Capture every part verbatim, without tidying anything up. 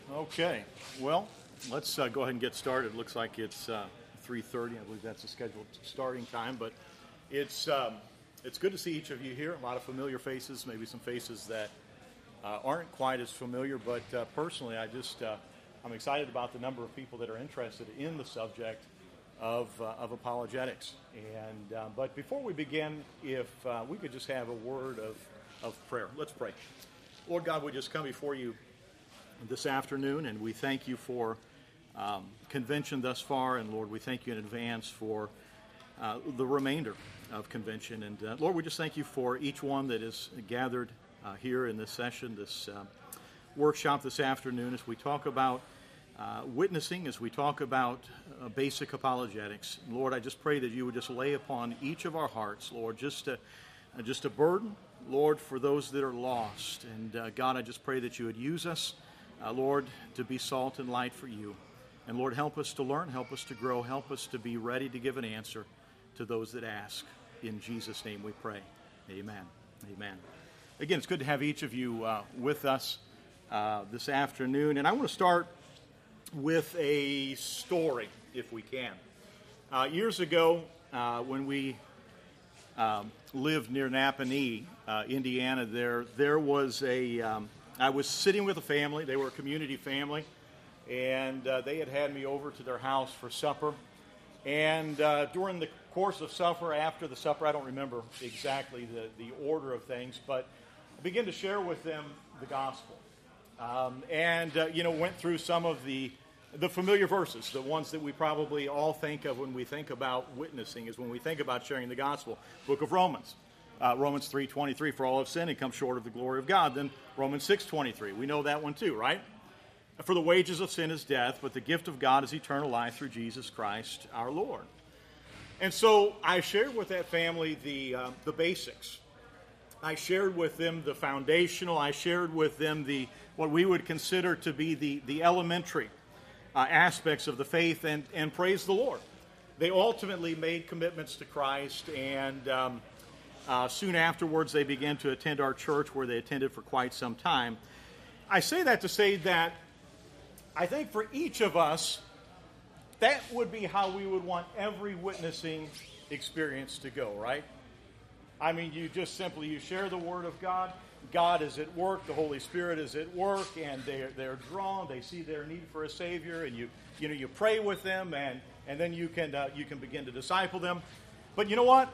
Okay, well, let's uh, go ahead and get started. It looks like it's uh, three thirty. I believe that's the scheduled starting time, but it's um, it's good to see each of you here. A lot of familiar faces, maybe some faces that uh, aren't quite as familiar, but uh, personally, I just uh, I'm excited about the number of people that are interested in the subject of uh, of apologetics. And uh, but before we begin, if uh, we could just have a word of of prayer. Let's pray. Lord God, we just come before you this afternoon, and we thank you for um, convention thus far, and Lord, we thank you in advance for uh, the remainder of convention. And uh, Lord, we just thank you for each one that is gathered uh, here in this session, this uh, workshop this afternoon, as we talk about uh, witnessing, as we talk about uh, basic apologetics. Lord, I just pray that you would just lay upon each of our hearts, Lord, just a, uh, just a burden, Lord, for those that are lost. And uh, God, I just pray that you would use us, Uh, Lord, to be salt and light for you. And Lord, help us to learn, help us to grow, help us to be ready to give an answer to those that ask. In Jesus' name we pray. Amen. Amen. Again, it's good to have each of you uh, with us uh, this afternoon. And I want to start with a story, if we can. Uh, years ago, uh, when we um, lived near Napanee, uh, Indiana, there, there was a... Um, I was sitting with a family. They were a community family, and uh, they had had me over to their house for supper. And uh, during the course of supper, after the supper, I don't remember exactly the, the order of things, but I began to share with them the gospel. Um, and, uh, you know, went through some of the, the familiar verses, the ones that we probably all think of when we think about witnessing, is when we think about sharing the gospel. Book of Romans. Uh, Romans three twenty-three, for all have sinned and come short of the glory of God. Then Romans six twenty-three, we know that one too, right? For the wages of sin is death, but the gift of God is eternal life through Jesus Christ our Lord. And so I shared with that family the uh, the basics. I shared with them the foundational. I shared with them the what we would consider to be the, the elementary uh, aspects of the faith, and, and praise the Lord. They ultimately made commitments to Christ, and um, Uh, soon afterwards, they began to attend our church, where they attended for quite some time. I say that to say that I think for each of us, that would be how we would want every witnessing experience to go, right? I mean, you just simply, you share the Word of God. God is at work. The Holy Spirit is at work, and they're, they're drawn. They see their need for a Savior, and you, you know, you pray with them, and, and then you can, uh, you can begin to disciple them. But you know what?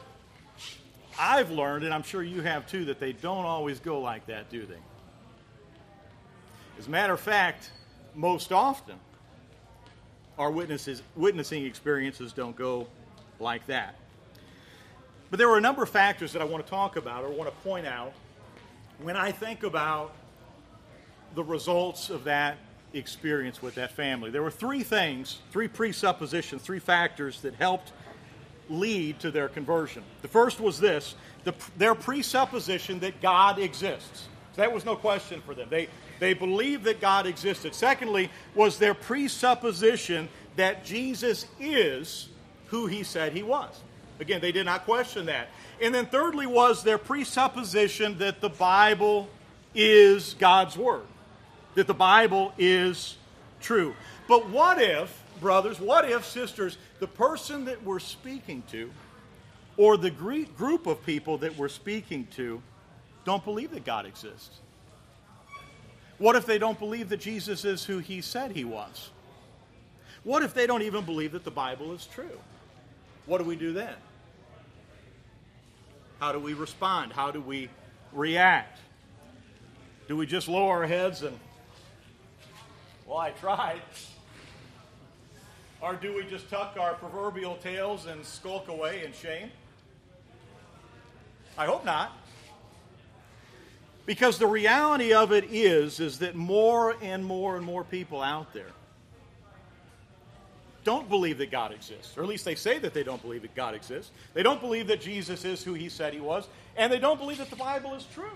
I've learned, and I'm sure you have too, that they don't always go like that, do they? As a matter of fact, most often, our witnesses, witnessing experiences don't go like that. But there are a number of factors that I want to talk about, or want to point out, when I think about the results of that experience with that family. There were three things, three presuppositions, three factors that helped lead to their conversion. The first was this, the, their presupposition that God exists. So that was no question for them. They, they believed that God existed. Secondly, was their presupposition that Jesus is who he said he was. Again, they did not question that. And then thirdly was their presupposition that the Bible is God's Word, that the Bible is true. But what if, brothers, what if, sisters, the person that we're speaking to, or the group of people that we're speaking to, don't believe that God exists? What if they don't believe that Jesus is who he said he was? What if they don't even believe that the Bible is true? What do we do then? How do we respond? How do we react? Do we just lower our heads and, well, I tried? Or do we just tuck our proverbial tails and skulk away in shame? I hope not. Because the reality of it is, is that more and more and more people out there don't believe that God exists. Or at least they say that they don't believe that God exists. They don't believe that Jesus is who he said he was. And they don't believe that the Bible is true.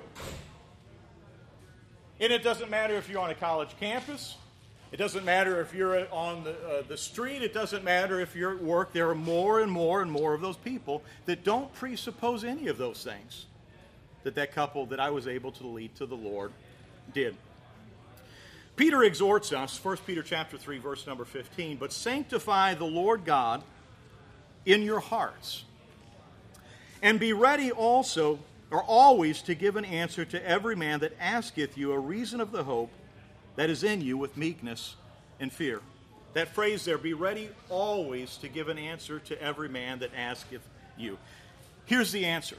And it doesn't matter if you're on a college campus. It doesn't matter if you're on the, uh, the street. It doesn't matter if you're at work. There are more and more and more of those people that don't presuppose any of those things that that couple that I was able to lead to the Lord did. Peter exhorts us, First Peter chapter three, verse number fifteen, but sanctify the Lord God in your hearts, and be ready also, or always, to give an answer to every man that asketh you a reason of the hope that is in you with meekness and fear. That phrase there, be ready always to give an answer to every man that asketh you. Here's the answer.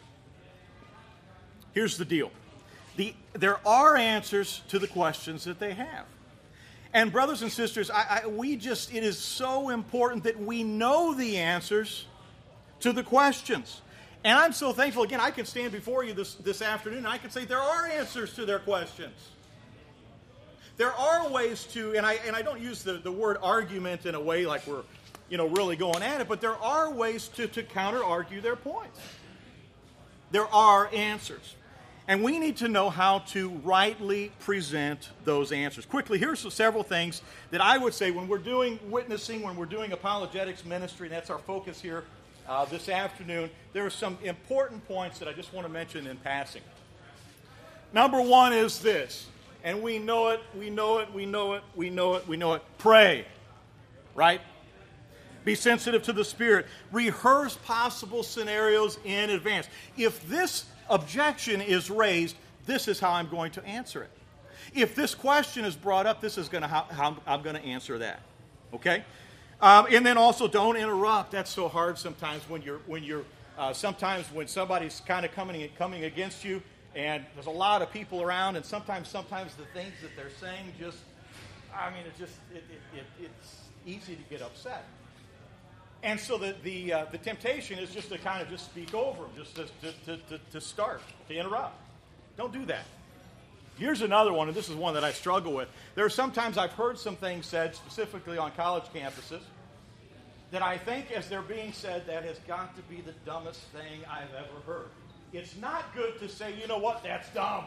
Here's the deal. The, there are answers to the questions that they have. And brothers and sisters, I, I, we just, it is so important that we know the answers to the questions. And I'm so thankful, again, I can stand before you this, this afternoon and I can say there are answers to their questions. There are ways to, and I, and I don't use the, the word argument in a way like we're, you know, really going at it, but there are ways to, to counter-argue their points. There are answers. And we need to know how to rightly present those answers. Quickly, here's several things that I would say when we're doing witnessing, when we're doing apologetics ministry, and that's our focus here uh, this afternoon, there are some important points that I just want to mention in passing. Number one is this, and we know it, we know it, we know it, we know it, we know it. Pray, right? Be sensitive to the Spirit. Rehearse possible scenarios in advance. If this objection is raised, this is how I'm going to answer it. If this question is brought up, this is going to how, how I'm going to answer that. Okay, um, and then also don't interrupt. That's so hard sometimes when you're when you're uh, sometimes when somebody's kind of coming coming against you, and there's a lot of people around, and sometimes sometimes the things that they're saying just, I mean, it just it, it, it, it's easy to get upset. And so the the, uh, the temptation is just to kind of just speak over them, just to, to, to, to start, to interrupt. Don't do that. Here's another one, and this is one that I struggle with. There are sometimes I've heard some things said, specifically on college campuses, that I think as they're being said, that has got to be the dumbest thing I've ever heard. It's not good to say, you know what, that's dumb.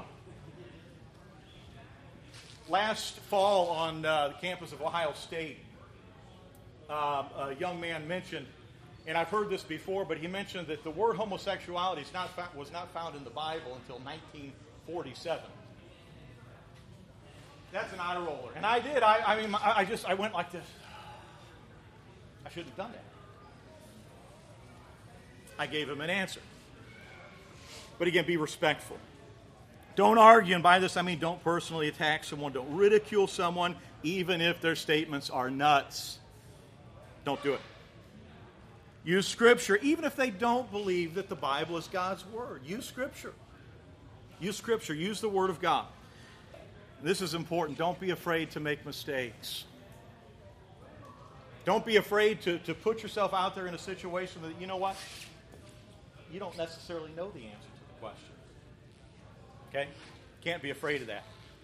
Last fall on uh, the campus of Ohio State, Uh, a young man mentioned, and I've heard this before, but he mentioned that the word homosexuality is not fa- was not found in the Bible until nineteen forty-seven. That's an eye roller. And I did. I, I mean, I, I just, I went like this. I shouldn't have done that. I gave him an answer. But again, be respectful. Don't argue, and by this I mean don't personally attack someone. Don't ridicule someone, even if their statements are nuts. Don't do it. Use Scripture, even if they don't believe that the Bible is God's Word. Use Scripture. Use Scripture. Use the Word of God. This is important. Don't be afraid to make mistakes. Don't be afraid to, to put yourself out there in a situation that, you know what? You don't necessarily know the answer to the question. Okay? Can't be afraid of that.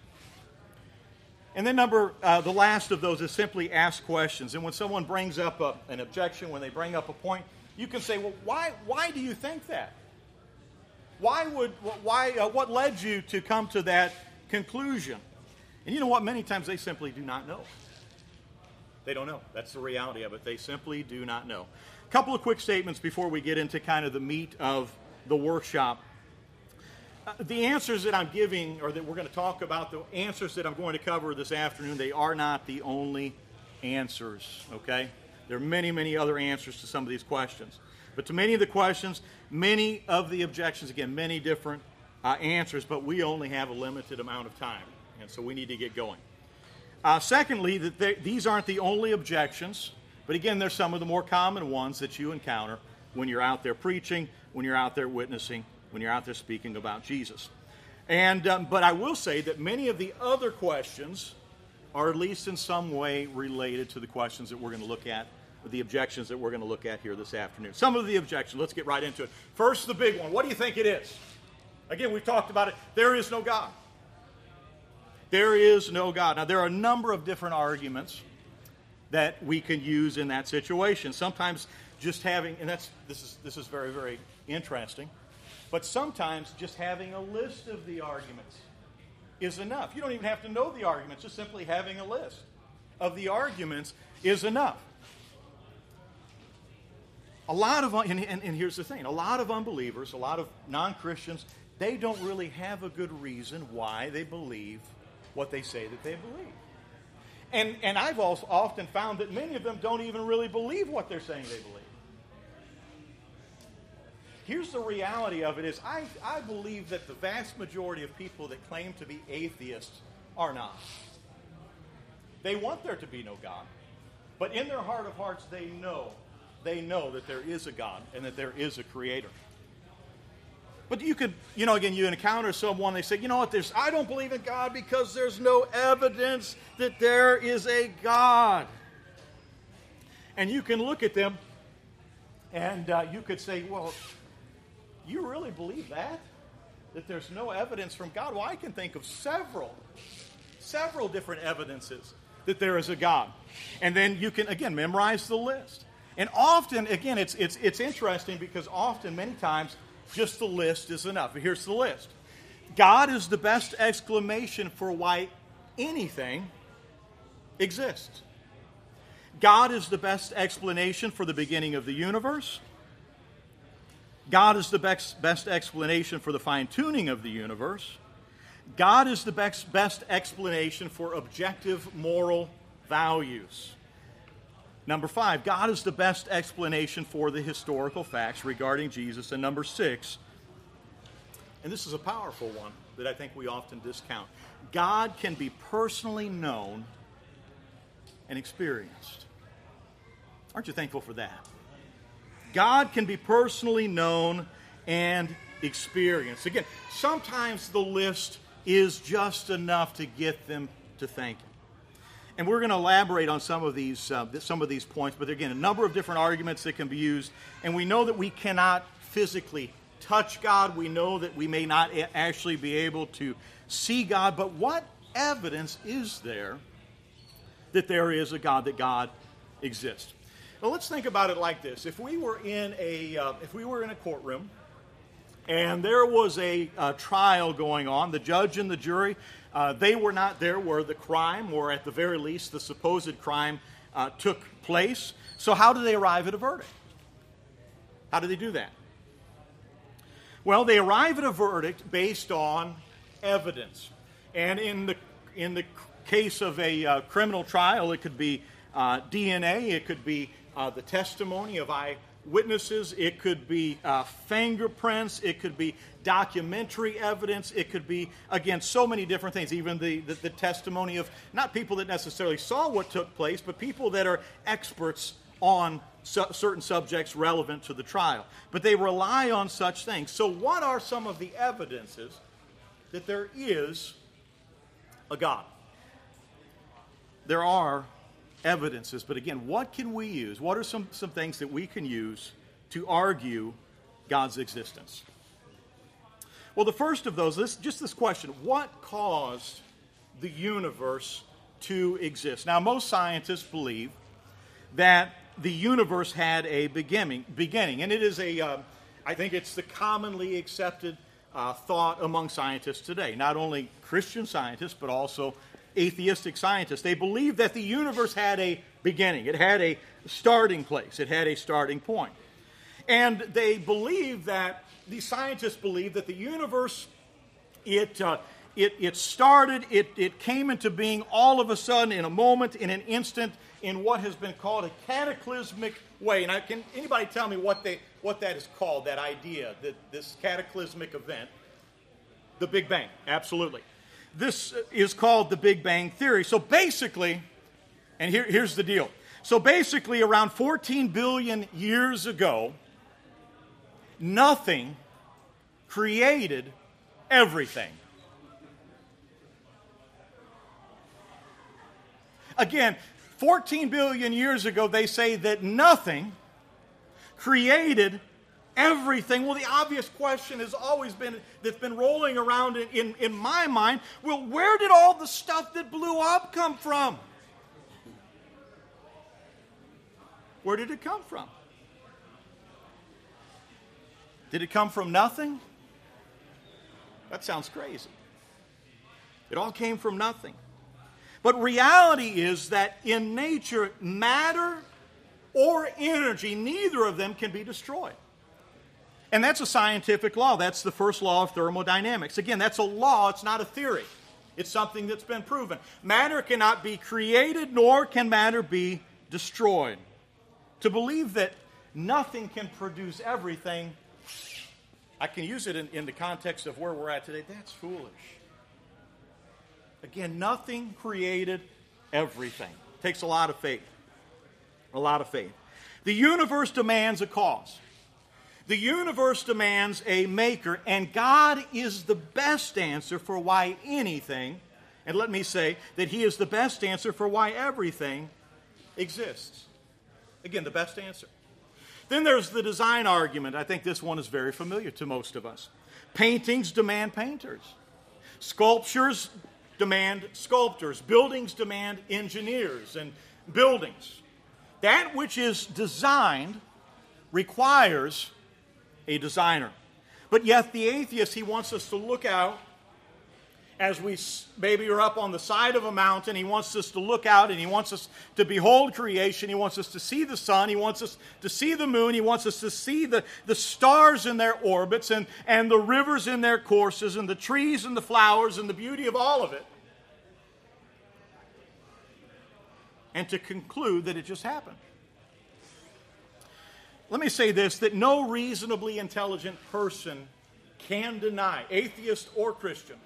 And then number, uh, the last of those is simply ask questions. And when someone brings up a, an objection, when they bring up a point, you can say, well, why why do you think that? Why would, why, uh, what led you to come to that conclusion? And you know what? Many times they simply do not know. They don't know. That's the reality of it. They simply do not know. A couple of quick statements before we get into kind of the meat of the workshop. Uh, the answers that I'm giving, or that we're going to talk about, the answers that I'm going to cover this afternoon, they are not the only answers, okay? There are many, many other answers to some of these questions. But to many of the questions, many of the objections, again, many different uh, answers, but we only have a limited amount of time, and so we need to get going. Uh, secondly, that they, these aren't the only objections, but again, they're some of the more common ones that you encounter when you're out there preaching, when you're out there witnessing, when you're out there speaking about Jesus. And um, but I will say that many of the other questions are at least in some way related to the questions that we're going to look at, or the objections that we're going to look at here this afternoon. Some of the objections, let's get right into it. First, the big one. What do you think it is? Again, we've talked about it. There is no God. There is no God. Now, there are a number of different arguments that we can use in that situation. Sometimes just having, and that's this is this is very, very interesting. But sometimes just having a list of the arguments is enough. You don't even have to know the arguments. Just simply having a list of the arguments is enough. A lot of, and, and, and here's the thing, a lot of unbelievers, a lot of non-Christians, they don't really have a good reason why they believe what they say that they believe. And, and I've also often found that many of them don't even really believe what they're saying they believe. Here's the reality of it is I, I believe that the vast majority of people that claim to be atheists are not. They want there to be no God. But in their heart of hearts, they know, they know that there is a God and that there is a creator. But you could, you know, again, you encounter someone, they say, you know what, there's, I don't believe in God because there's no evidence that there is a God. And you can look at them and uh, you could say, well, you really believe that? That there's no evidence from God? Well, I can think of several, several different evidences that there is a God. And then you can, again, memorize the list. And often, again, it's it's it's interesting because often, many times, just the list is enough. Here's the list. God is the best exclamation for why anything exists. God is the best explanation for the beginning of the universe. God is the best, best explanation for the fine-tuning of the universe. God is the best, best explanation for objective moral values. Number five, God is the best explanation for the historical facts regarding Jesus. And number six, and this is a powerful one that I think we often discount, God can be personally known and experienced. Aren't you thankful for that? God can be personally known and experienced. Again, sometimes the list is just enough to get them to thinking. And we're going to elaborate on some of these uh, some of these points, but again, a number of different arguments that can be used. And we know that we cannot physically touch God. We know that we may not a- actually be able to see God. But what evidence is there that there is a God, that God exists? Well, let's think about it like this: if we were in a uh, if we were in a courtroom, and there was a, a trial going on, the judge and the jury, uh, they were not there where the crime, or at the very least the supposed crime, uh, took place. So how do they arrive at a verdict? How do they do that? Well, they arrive at a verdict based on evidence. And in the in the case of a uh, criminal trial, it could be uh, D N A, it could be uh, the testimony of eyewitnesses, it could be uh, fingerprints, it could be documentary evidence, it could be, again, so many different things, even the, the, the testimony of not people that necessarily saw what took place, but people that are experts on su- certain subjects relevant to the trial. But they rely on such things. So what are some of the evidences that there is a God? There are evidences, but again, what can we use? What are some, some things that we can use to argue God's existence? Well, the first of those, this, just this question: what caused the universe to exist? Now, most scientists believe that the universe had a beginning, beginning, and it is a, uh, I think it's the commonly accepted uh, thought among scientists today. Not only Christian scientists, but also atheistic scientists. They believe that the universe had a beginning. It had a starting place. It had a starting point. And they believe that, these scientists believe that the universe, it uh, it, it started, it, it came into being all of a sudden, in a moment, in an instant, in what has been called a cataclysmic way. And I, can anybody tell me what they what that is called, that idea, that this cataclysmic event? The Big Bang, absolutely. This is called the Big Bang Theory. So basically, and here, here's the deal. So basically, around fourteen billion years ago, nothing created everything. Again, fourteen billion years ago, they say that nothing created everything. Well, the obvious question has always been, that's been rolling around in, in, in my mind, well, where did all the stuff that blew up come from? Where did it come from? Did it come from nothing? That sounds crazy. It all came from nothing. But reality is that in nature, matter or energy, neither of them can be destroyed. And that's a scientific law. That's the first law of thermodynamics. Again, that's a law. It's not a theory. It's something that's been proven. Matter cannot be created, nor can matter be destroyed. To believe that nothing can produce everything, I can use it in, in the context of where we're at today, that's foolish. Again, nothing created everything. It takes a lot of faith. A lot of faith. The universe demands a cause. The universe demands a maker, and God is the best answer for why anything, and let me say that He is the best answer for why everything exists. Again, the best answer. Then there's the design argument. I think this one is very familiar to most of us. Paintings demand painters. Sculptures demand sculptors. Buildings demand engineers and buildings. That which is designed requires a designer. But yet the atheist, he wants us to look out as we maybe are up on the side of a mountain. He wants us to look out and he wants us to behold creation. He wants us to see the sun. He wants us to see the moon. He wants us to see the, the stars in their orbits and, and the rivers in their courses and the trees and the flowers and the beauty of all of it. And to conclude that it just happened. Let me say this, that no reasonably intelligent person can deny, atheist or Christian,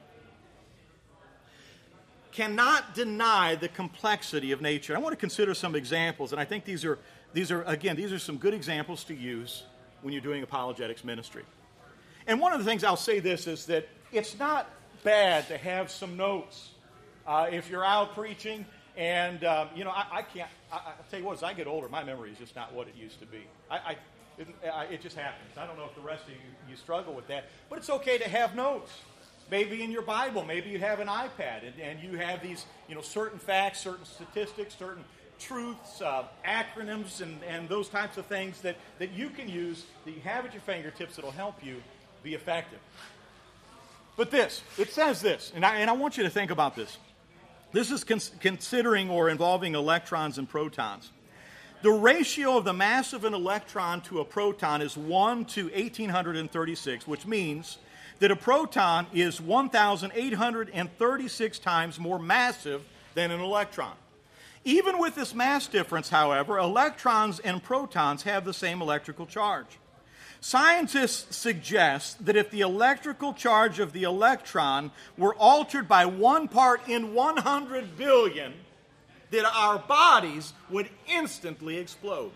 cannot deny the complexity of nature. I want to consider some examples, and I think these are, these are, again, these are some good examples to use when you're doing apologetics ministry. And one of the things I'll say this is that it's not bad to have some notes. Uh, if you're out preaching, and, um, you know, I, I can't, I, I'll tell you what, as I get older, my memory is just not what it used to be. I, I, it, I, it just happens. I don't know if the rest of you, you struggle with that, but it's okay to have notes. Maybe in your Bible, maybe you have an iPad, and, and you have these, you know, certain facts, certain statistics, certain truths, uh, acronyms, and, and those types of things that, that you can use, that you have at your fingertips that will help you be effective. But this, it says this, and I, and I want you to think about this. This is cons- considering or involving electrons and protons. The ratio of the mass of an electron to a proton is one to eighteen thirty-six, which means that a proton is one thousand eight hundred thirty-six times more massive than an electron. Even with this mass difference, however, electrons and protons have the same electrical charge. Scientists suggest that if the electrical charge of the electron were altered by one part in one hundred billion, that our bodies would instantly explode.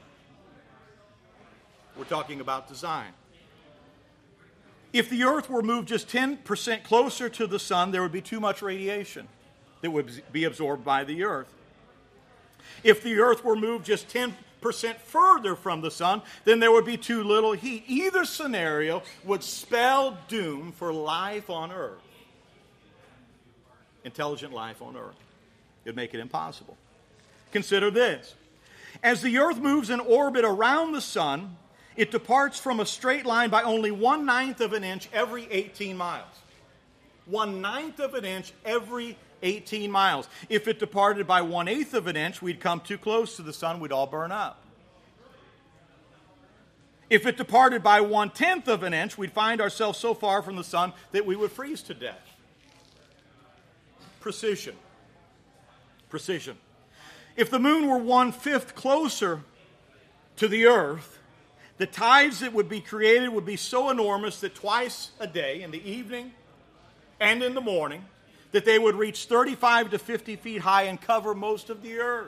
We're talking about design. If the Earth were moved just ten percent closer to the sun, there would be too much radiation that would be absorbed by the Earth. If the Earth were moved just ten percent further from the sun, then there would be too little heat. Either scenario would spell doom for life on Earth. Intelligent life on Earth. It would make it impossible. Consider this. As the Earth moves in orbit around the sun, it departs from a straight line by only one-ninth of an inch every eighteen miles. One-ninth of an inch every eighteen miles. If it departed by one-eighth of an inch, we'd come too close to the sun, we'd all burn up. If it departed by one-tenth of an inch, we'd find ourselves so far from the sun that we would freeze to death. Precision. Precision. If the moon were one-fifth closer to the Earth, the tides that would be created would be so enormous that twice a day, in the evening and in the morning, that they would reach thirty-five to fifty feet high and cover most of the Earth.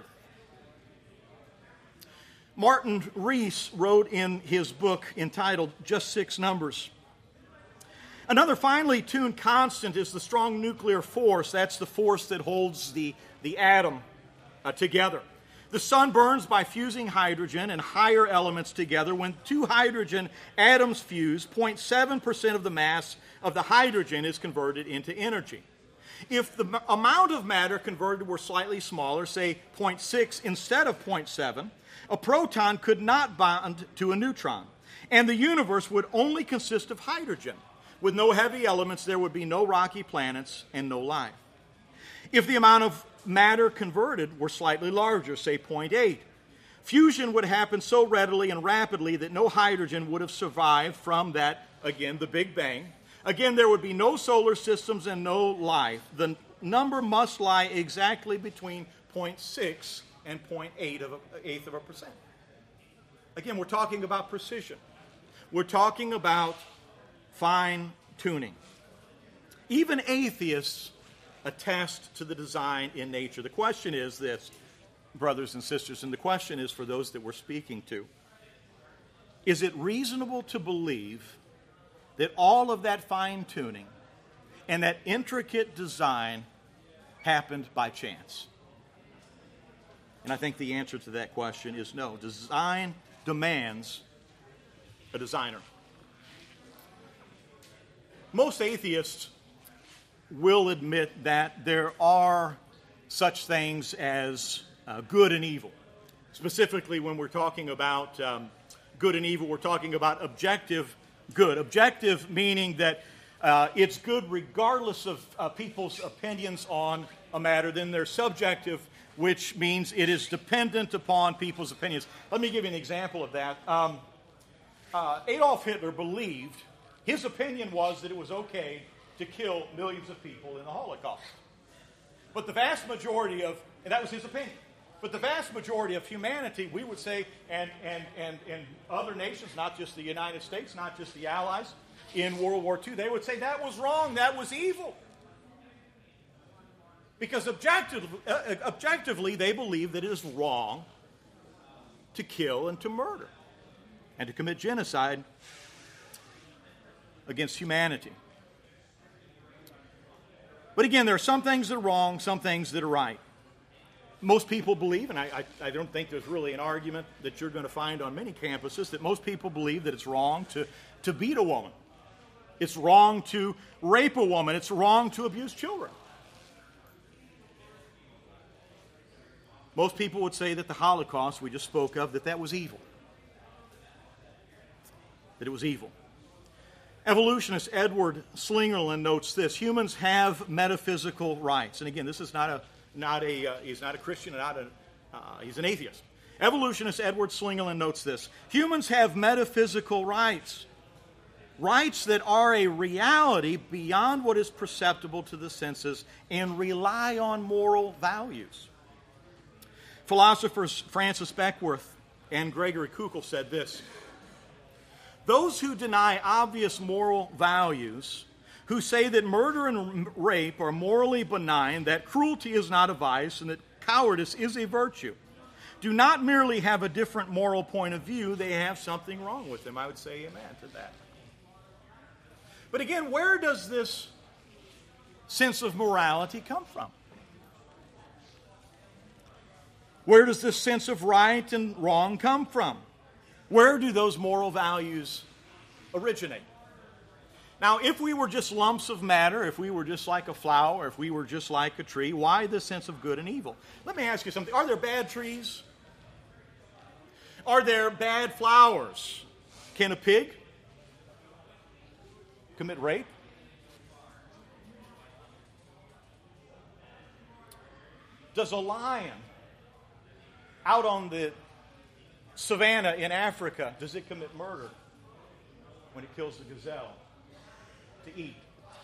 Martin Rees wrote in his book entitled Just Six Numbers. Another finely tuned constant is the strong nuclear force. That's the force that holds the, the atom uh, together. The sun burns by fusing hydrogen and higher elements together. When two hydrogen atoms fuse, zero point seven percent of the mass of the hydrogen is converted into energy. If the m- amount of matter converted were slightly smaller, say zero point six instead of zero point seven, a proton could not bond to a neutron, and the universe would only consist of hydrogen. With no heavy elements, there would be no rocky planets and no life. If the amount of matter converted were slightly larger, say zero point eight, fusion would happen so readily and rapidly that no hydrogen would have survived from that, again, the Big Bang. Again, there would be no solar systems and no life. The number must lie exactly between zero point six and zero point eight of a, eighth of a percent. Again, we're talking about precision. We're talking about fine tuning. Even atheists attest to the design in nature. The question is this, brothers and sisters, and the question is for those that we're speaking to. Is it reasonable to believe that all of that fine tuning and that intricate design happened by chance? And I think the answer to that question is no. Design demands a designer. Most atheists will admit that there are such things as uh, good and evil. Specifically, when we're talking about um, good and evil, we're talking about objective good. Objective meaning that uh, it's good regardless of uh, people's opinions on a matter. Then there's subjective, which means it is dependent upon people's opinions. Let me give you an example of that. Um, uh, Adolf Hitler believed, his opinion was that it was okay to kill millions of people in the Holocaust. But the vast majority of, and that was his opinion, but the vast majority of humanity, we would say, and, and, and, and other nations, not just the United States, not just the Allies, in World War Two, they would say that was wrong, that was evil. Because objective, uh, objectively, they believe that it is wrong to kill and to murder and to commit genocide against humanity. But again, there are some things that are wrong, some things that are right. Most people believe, and I, I, I don't think there's really an argument that you're going to find on many campuses, that most people believe that it's wrong to, to beat a woman. It's wrong to rape a woman. It's wrong to abuse children. Most people would say that the Holocaust we just spoke of, that that was evil. That it was evil. Evolutionist Edward Slingerland notes this: humans have metaphysical rights. And again, this is not a not a uh, he's not a Christian, not a uh, he's an atheist. Evolutionist Edward Slingerland notes this: humans have metaphysical rights, rights that are a reality beyond what is perceptible to the senses and rely on moral values. Philosophers Francis Beckworth and Gregory Kukul said this: those who deny obvious moral values, who say that murder and rape are morally benign, that cruelty is not a vice, and that cowardice is a virtue, do not merely have a different moral point of view, they have something wrong with them. I would say amen to that. But again, where does this sense of morality come from? Where does this sense of right and wrong come from? Where do those moral values originate? Now, if we were just lumps of matter, if we were just like a flower, if we were just like a tree, why this sense of good and evil? Let me ask you something. Are there bad trees? Are there bad flowers? Can a pig commit rape? Does a lion out on the savannah in Africa, does it commit murder when it kills the gazelle to eat?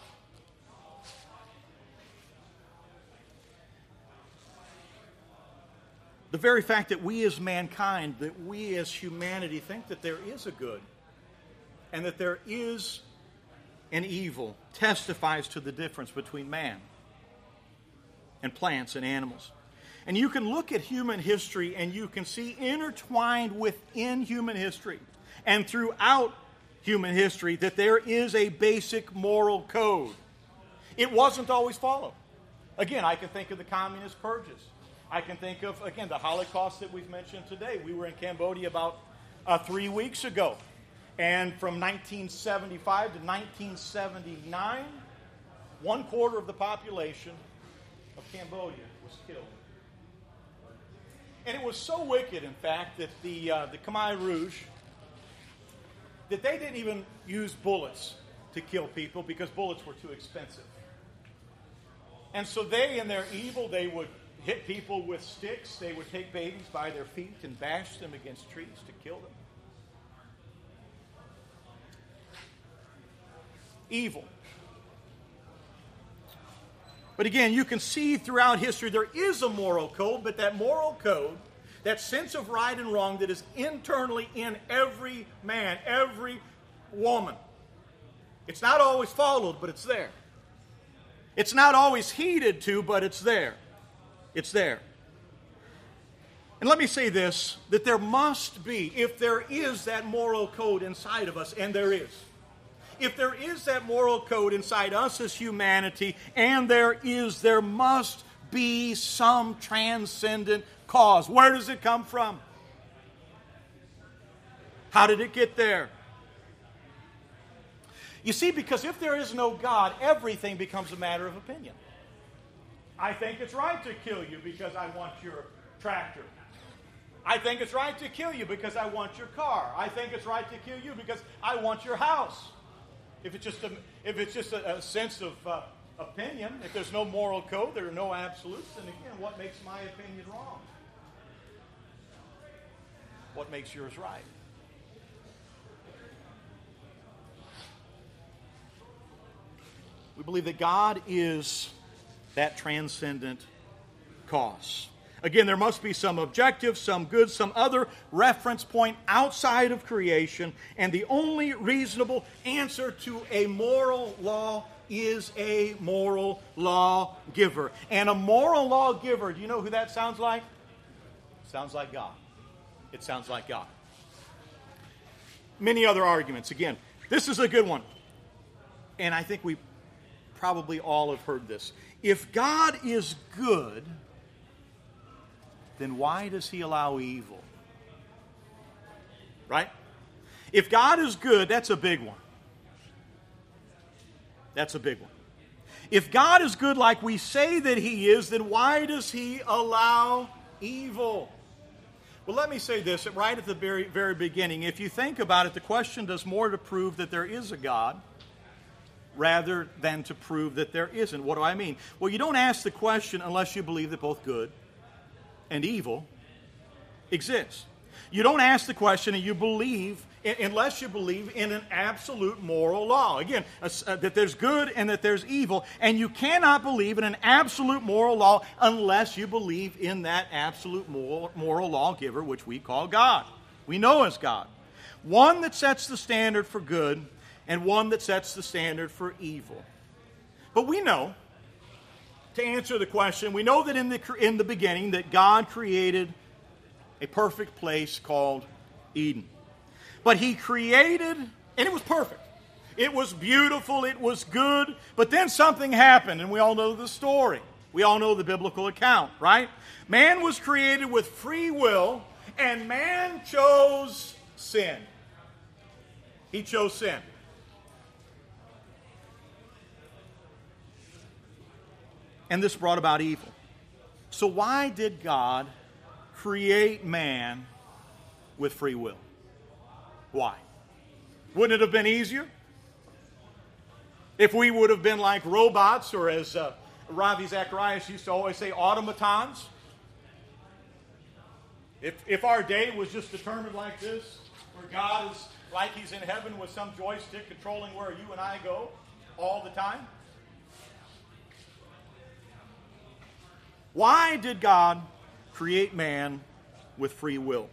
The very fact that we as mankind, that we as humanity think that there is a good and that there is an evil testifies to the difference between man and plants and animals. And you can look at human history and you can see intertwined within human history and throughout human history that there is a basic moral code. It wasn't always followed. Again, I can think of the communist purges. I can think of, again, the Holocaust that we've mentioned today. We were in Cambodia about uh, three weeks ago. And from nineteen seventy-five to nineteen seventy-nine, one quarter of the population of Cambodia was killed. And it was so wicked, in fact, that the uh, the Khmer Rouge, that they didn't even use bullets to kill people because bullets were too expensive. And so they, in their evil, they would hit people with sticks. They would take babies by their feet and bash them against trees to kill them. Evil. But again, you can see throughout history there is a moral code, but that moral code, that sense of right and wrong that is internally in every man, every woman, it's not always followed, but it's there. It's not always heeded to, but it's there. It's there. And let me say this, that there must be, if there is that moral code inside of us, and there is, if there is that moral code inside us as humanity, and there is, there must be some transcendent cause. Where does it come from? How did it get there? You see, because if there is no God, everything becomes a matter of opinion. I think it's right to kill you because I want your tractor. I think it's right to kill you because I want your car. I think it's right to kill you because I want your house. If it's just a, if it's just a, a sense of uh, opinion, if there's no moral code, there are no absolutes, then again, what makes my opinion wrong? What makes yours right? We believe that God is that transcendent cause. Again, there must be some objective, some good, some other reference point outside of creation, and the only reasonable answer to a moral law is a moral law giver. And a moral law giver, do you know who that sounds like? Sounds like God. It sounds like God. Many other arguments. Again, this is a good one. And I think we probably all have heard this. If God is good, then why does He allow evil? Right? If God is good, that's a big one. That's a big one. If God is good like we say that He is, then why does He allow evil? Well, let me say this right at the very, very beginning. If you think about it, the question does more to prove that there is a God rather than to prove that there isn't. What do I mean? Well, you don't ask the question unless you believe that both good and evil exist. You don't ask the question and you believe, unless you believe in an absolute moral law. Again, uh, that there's good and that there's evil. And you cannot believe in an absolute moral law unless you believe in that absolute moral, moral lawgiver, which we call God. We know as God. One that sets the standard for good and one that sets the standard for evil. But we know, to answer the question, we know that in the, in the beginning that God created a perfect place called Eden. But He created, and it was perfect. It was beautiful, it was good, but then something happened, and we all know the story. We all know the biblical account, right? Man was created with free will, and man chose sin. He chose sin. And this brought about evil. So why did God create man with free will? Why? Wouldn't it have been easier if we would have been like robots, or as uh, Ravi Zacharias used to always say, automatons? If, if our day was just determined like this, where God is like He's in heaven with some joystick controlling where you and I go all the time? Why did God create man with free will?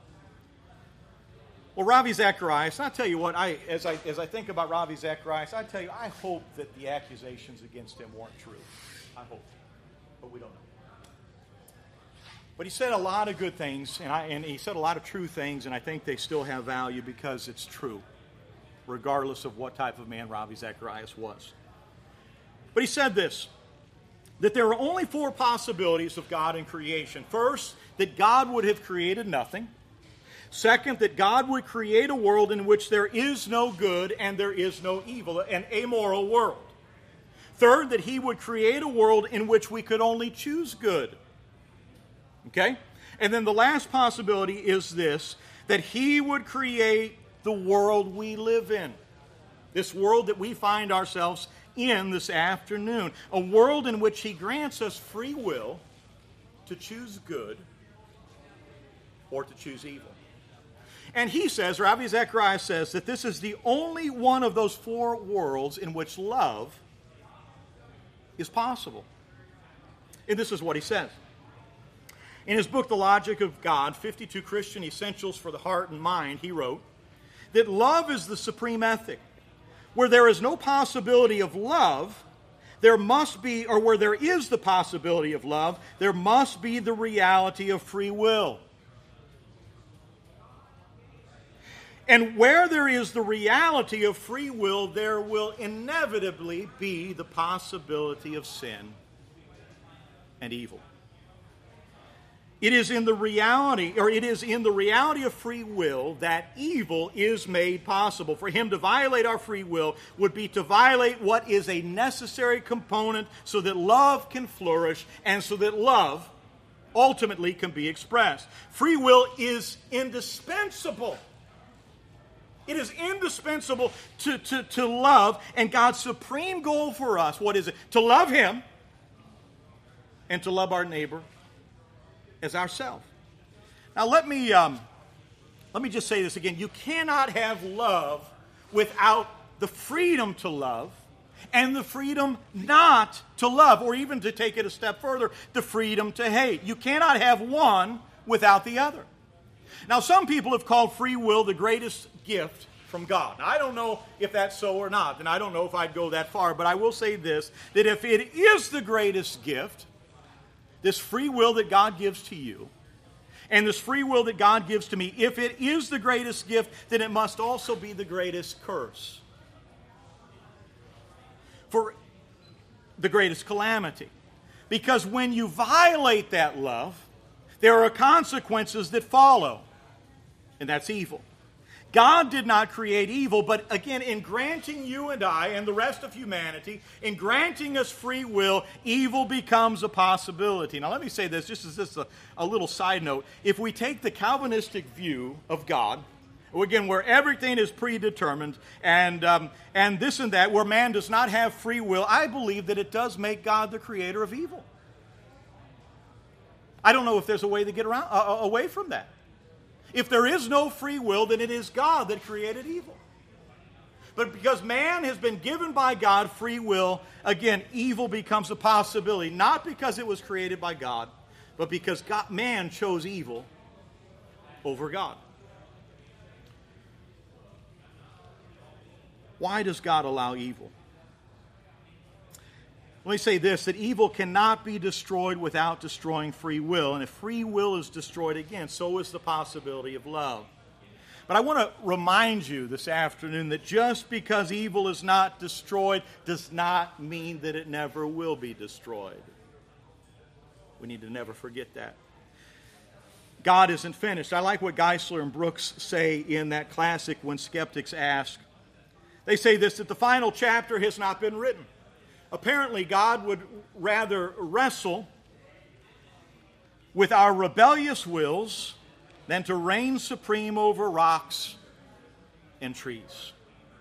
Well, Ravi Zacharias, I'll tell you what, I, as, I, as I think about Ravi Zacharias, I tell you, I hope that the accusations against him weren't true. I hope. But we don't know. But he said a lot of good things, and, I, and he said a lot of true things, and I think they still have value because it's true, regardless of what type of man Ravi Zacharias was. But he said this, that there are only four possibilities of God in creation. First, that God would have created nothing. Second, that God would create a world in which there is no good and there is no evil, an amoral world. Third, that He would create a world in which we could only choose good. Okay? And then the last possibility is this, that He would create the world we live in. This world that we find ourselves in this afternoon. A world in which He grants us free will to choose good or to choose evil. And he says, Ravi Zacharias says, that this is the only one of those four worlds in which love is possible. And this is what he says. In his book, The Logic of God, fifty-two Christian Essentials for the Heart and Mind, he wrote that love is the supreme ethic. Where there is no possibility of love, there must be, or where there is the possibility of love, there must be the reality of free will. And where there is the reality of free will, there will inevitably be the possibility of sin and evil. It is in the reality, or it is in the reality of free will that evil is made possible. For him to violate our free will would be to violate what is a necessary component so that love can flourish and so that love ultimately can be expressed. Free will is indispensable. It is indispensable to, to, to love, and God's supreme goal for us, what is it? To love him and to love our neighbor as ourselves. Now let me um, let me just say this again. You cannot have love without the freedom to love and the freedom not to love, or even to take it a step further, the freedom to hate. You cannot have one without the other. Now some people have called free will the greatest gift from God. Now, I don't know if that's so or not, and I don't know if I'd go that far, but I will say this, that if it is the greatest gift, this free will that God gives to you, and this free will that God gives to me, if it is the greatest gift, then it must also be the greatest curse. For the greatest calamity. Because when you violate that love, there are consequences that follow, and that's evil. God did not create evil, but again, in granting you and I and the rest of humanity, in granting us free will, evil becomes a possibility. Now let me say this, just as this a, a little side note. If we take the Calvinistic view of God, again, where everything is predetermined, and, um, and this and that, where man does not have free will, I believe that it does make God the creator of evil. I don't know if there's a way to get around, uh, away from that. If there is no free will, then it is God that created evil. But because man has been given by God free will, again, evil becomes a possibility. Not because it was created by God, but because God, man chose evil over God. Why does God allow evil? Let me say this, that evil cannot be destroyed without destroying free will. And if free will is destroyed again, so is the possibility of love. But I want to remind you this afternoon that just because evil is not destroyed does not mean that it never will be destroyed. We need to never forget that. God isn't finished. I like what Geisler and Brooks say in that classic When Skeptics Ask. They say this, that the final chapter has not been written. Apparently, God would rather wrestle with our rebellious wills than to reign supreme over rocks and trees.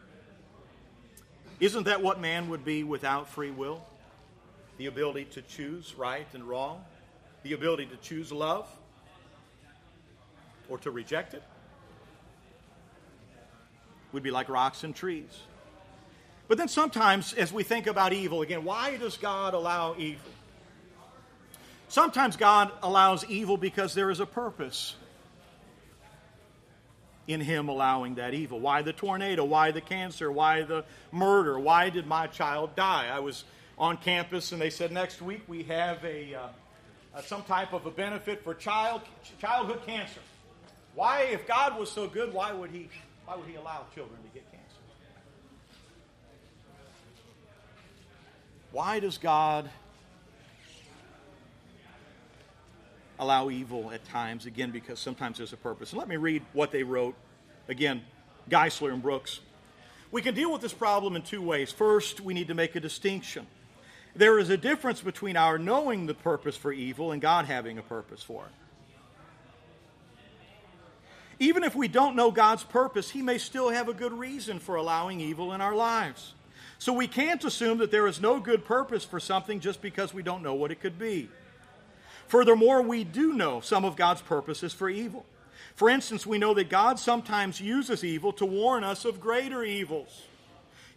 Isn't that what man would be without free will? The ability to choose right and wrong? The ability to choose love or to reject it? We'd be like rocks and trees. But then sometimes, as we think about evil, again, why does God allow evil? Sometimes God allows evil because there is a purpose in him allowing that evil. Why the tornado? Why the cancer? Why the murder? Why did my child die? I was on campus and they said next week we have a uh, some type of a benefit for child childhood cancer. Why, if God was so good, why would he why would he allow children to get cancer? Why does God allow evil at times? Again, because sometimes there's a purpose. And let me read what they wrote. Again, Geisler and Brooks. We can deal with this problem in two ways. First, we need to make a distinction. There is a difference between our knowing the purpose for evil and God having a purpose for it. Even if we don't know God's purpose, he may still have a good reason for allowing evil in our lives. So we can't assume that there is no good purpose for something just because we don't know what it could be. Furthermore, we do know some of God's purposes for evil. For instance, we know that God sometimes uses evil to warn us of greater evils.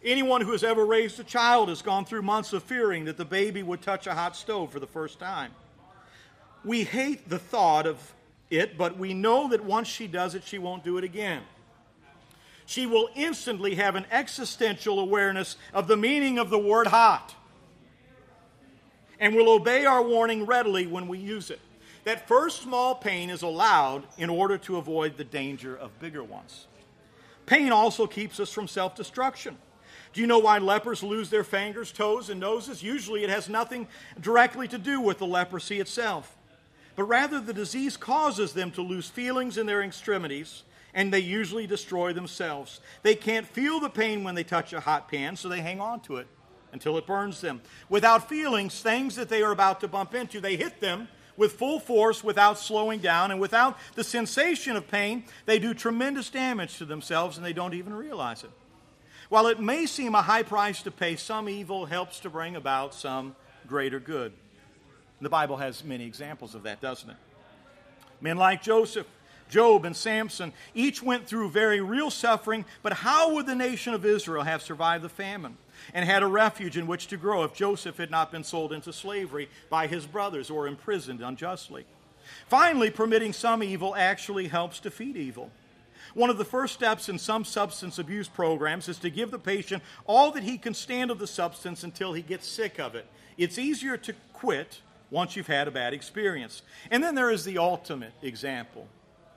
Anyone who has ever raised a child has gone through months of fearing that the baby would touch a hot stove for the first time. We hate the thought of it, but we know that once she does it, she won't do it again. She will instantly have an existential awareness of the meaning of the word hot, and will obey our warning readily when we use it. That first small pain is allowed in order to avoid the danger of bigger ones. Pain also keeps us from self-destruction. Do you know why lepers lose their fingers, toes, and noses? Usually it has nothing directly to do with the leprosy itself, but rather the disease causes them to lose feelings in their extremities, and they usually destroy themselves. They can't feel the pain when they touch a hot pan, so they hang on to it until it burns them. Without feelings, things that they are about to bump into, they hit them with full force without slowing down, and without the sensation of pain, they do tremendous damage to themselves, and they don't even realize it. While it may seem a high price to pay, some evil helps to bring about some greater good. The Bible has many examples of that, doesn't it? Men like Joseph, Job, and Samson each went through very real suffering, but how would the nation of Israel have survived the famine and had a refuge in which to grow if Joseph had not been sold into slavery by his brothers or imprisoned unjustly? Finally, permitting some evil actually helps defeat evil. One of the first steps in some substance abuse programs is to give the patient all that he can stand of the substance until he gets sick of it. It's easier to quit once you've had a bad experience. And then there is the ultimate example,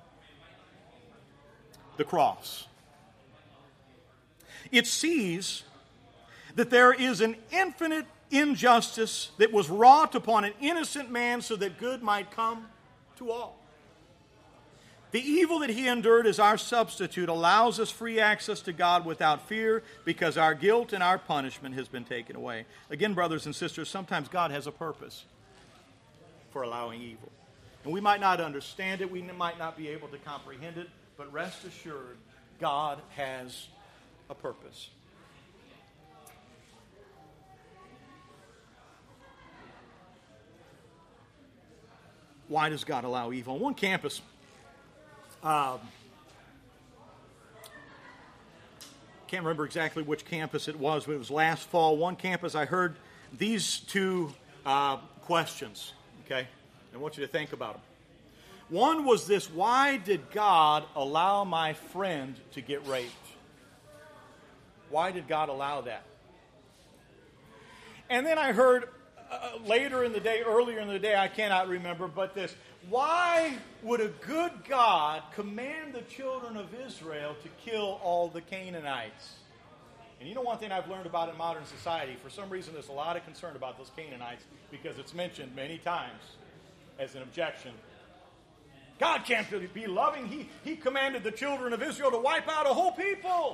the cross. It sees that there is an infinite injustice that was wrought upon an innocent man so that good might come to all. The evil that he endured as our substitute allows us free access to God without fear because our guilt and our punishment has been taken away. Again, brothers and sisters, sometimes God has a purpose for allowing evil. And we might not understand it, we might not be able to comprehend it, but rest assured, God has a purpose. Why does God allow evil? On one campus, um, can't remember exactly which campus it was, but it was last fall. One campus, I heard these two uh, questions, okay? I want you to think about them. One was this: why did God allow my friend to get raped? Why did God allow that? And then I heard uh, later in the day, earlier in the day, I cannot remember, but this: why would a good God command the children of Israel to kill all the Canaanites? And you know one thing I've learned about in modern society, for some reason there's a lot of concern about those Canaanites because it's mentioned many times as an objection. God can't be loving. He, he commanded the children of Israel to wipe out a whole people.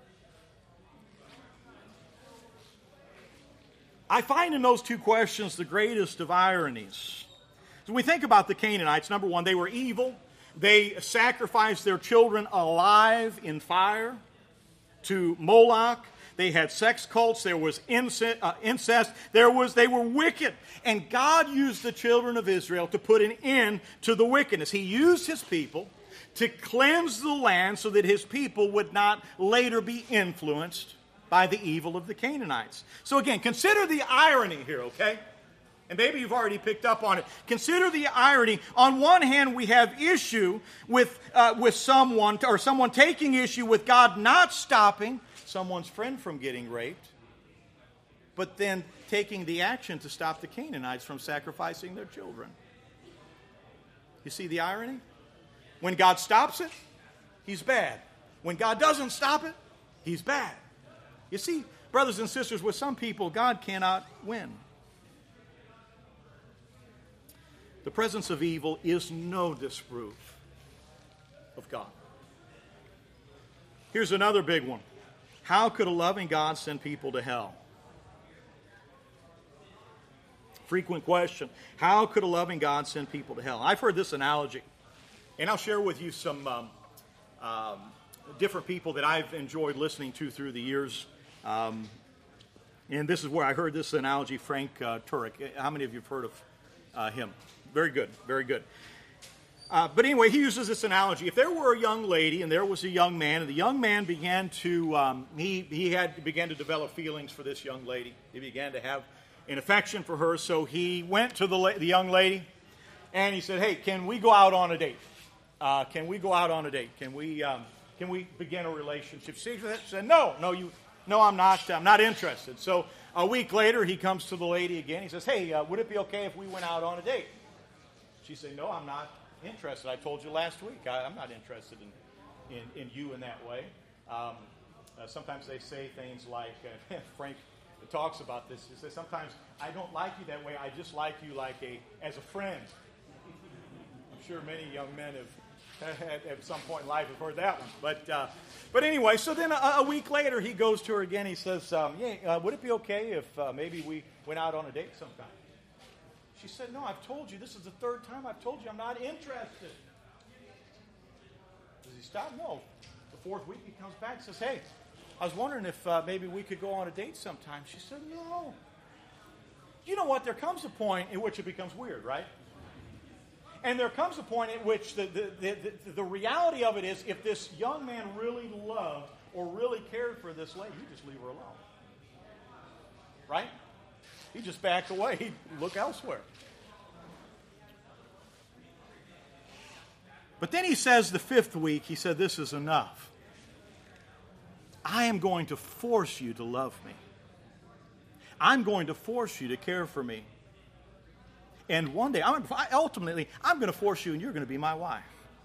I find in those two questions the greatest of ironies. So we think about the Canaanites. Number one, they were evil. They sacrificed their children alive in fire to Moloch. They had sex cults. There was incest. There was, they were wicked. And God used the children of Israel to put an end to the wickedness. He used his people to cleanse the land so that his people would not later be influenced by the evil of the Canaanites. So again, consider the irony here, okay? And maybe you've already picked up on it. Consider the irony. On one hand, we have issue with, uh, with someone, or someone taking issue with God not stopping someone's friend from getting raped, but then taking the action to stop the Canaanites from sacrificing their children. You see the irony? When God stops it, he's bad. When God doesn't stop it, he's bad. You see, brothers and sisters, with some people, God cannot win. The presence of evil is no disproof of God. Here's another big one. How could a loving God send people to hell? Frequent question. How could a loving God send people to hell? I've heard this analogy, and I'll share with you some um, um, different people that I've enjoyed listening to through the years. Um, and this is where I heard this analogy, Frank uh, Turek. How many of you have heard of uh, him? Very good, very good. Uh, but anyway, he uses this analogy. If there were a young lady and there was a young man, and the young man began to, um, he, he had began to develop feelings for this young lady. He began to have an affection for her, so he went to the, la- the young lady, and he said, hey, can we go out on a date? Uh, can we go out on a date? Can we, um, can we begin a relationship? She said, no, no, you, no, I'm not, I'm not interested. So a week later, he comes to the lady again. He says, hey, uh, would it be okay if we went out on a date? She said, no, I'm not interested. I told you last week, I, I'm not interested in, in, in you in that way. Um, uh, sometimes they say things like, uh, Frank talks about this, he says, sometimes I don't like you that way, I just like you like a as a friend. I'm sure many young men have, at, at some point in life have heard that one. But uh, but anyway, so then a, a week later, he goes to her again, he says, um, yeah, uh, would it be okay if uh, maybe we went out on a date sometime? She said, no, I've told you. This is the third time I've told you I'm not interested. Does he stop? No. The fourth week he comes back and says, hey, I was wondering if uh, maybe we could go on a date sometime. She said, no. You know what? There comes a point in which it becomes weird, right? And there comes a point at which the, the, the, the, the reality of it is if this young man really loved or really cared for this lady, you just leave her alone. Right? He just backed away. He'd look elsewhere. But then he says the fifth week, he said, this is enough. I am going to force you to love me. I'm going to force you to care for me. And one day, I'm, ultimately, I'm going to force you and you're going to be my wife.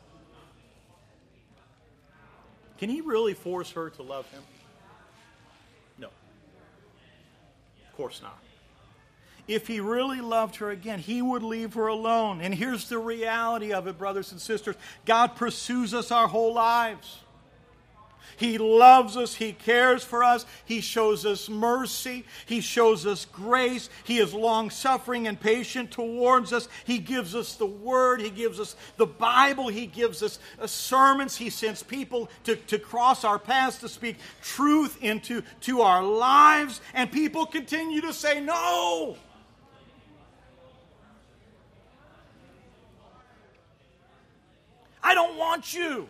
Can he really force her to love him? No. Of course not. If he really loved her again, he would leave her alone. And here's the reality of it, brothers and sisters. God pursues us our whole lives. He loves us. He cares for us. He shows us mercy. He shows us grace. He is long-suffering and patient towards us. He gives us the Word. He gives us the Bible. He gives us uh, sermons. He sends people to, to cross our paths, to speak truth into to our lives. And people continue to say no. I don't want you.